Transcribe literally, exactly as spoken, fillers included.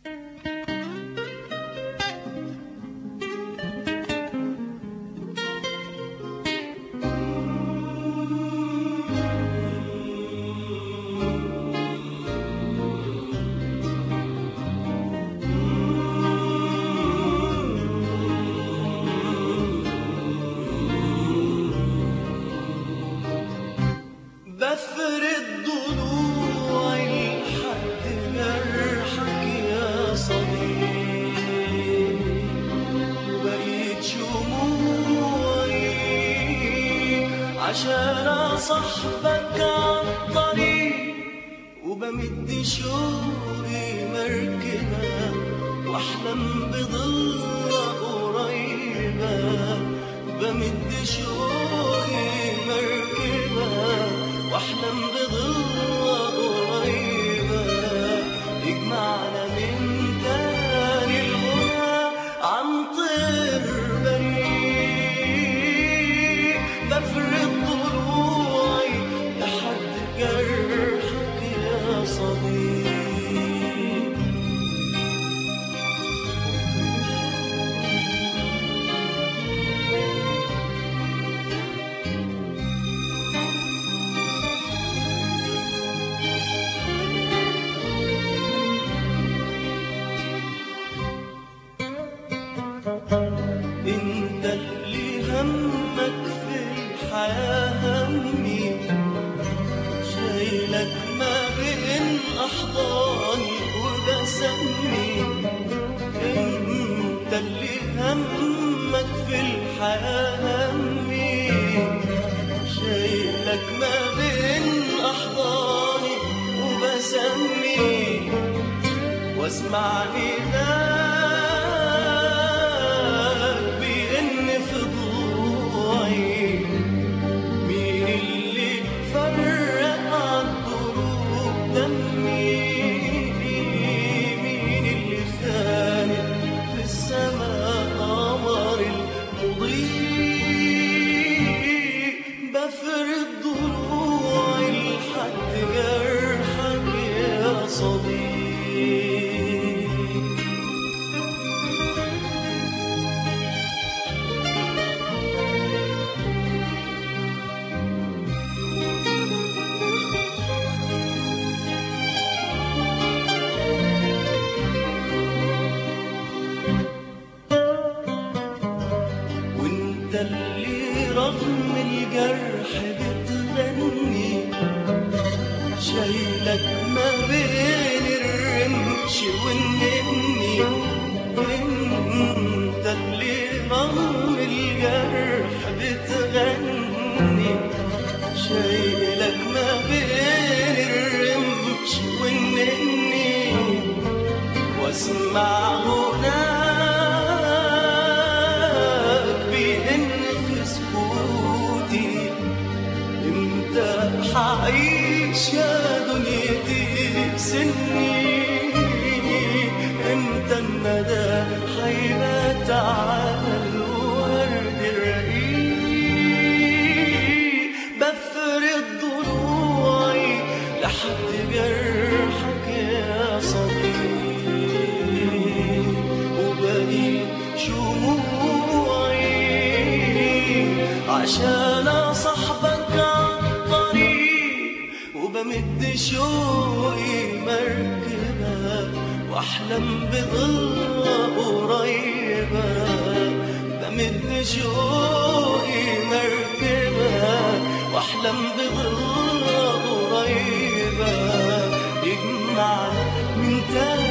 بفرد ضلوعي لحد جرحك يا صديق، وبقيت شموعي عشان أصاحبك عالطريق، وبمد شوقي مركبة واحلم بضلة قريبة، بمد شوقي مركبة واحلم بضلة قريبة، يجمعنا من تاني الغنى عن طير بريء، بفرد ضلوعي لحد جرحك يا صديق. انت اللي همك في الحياة همي، شايلك ما بين احضاني وبسمي، انت اللي همك في الحياة همي، شايلك ما بين احضاني وبسمي، واسمعني بفرد ضلوعي لحد جرحك يا صديق. وانت اللي رغم الجرح بتغني، شايلك ما بين الرمش والنني، انت اللي رغم الجرح بتغني، شايلك ما بين الرمش والنني، واسمع غناك بإن في سكوتي امتى حعيش يا دنيتي سني، امتى الندى حيبات على الورد الرقيق، بفرد ضلوعي لحد جرحك يا صديق، وبقيت شموعي عشان أصاحبك عالطريق، وبمد شوقي مركبة واحلم بضلة قريبة، بمد شوقي مركبة واحلم بضلة قريبة، يجمع من تاني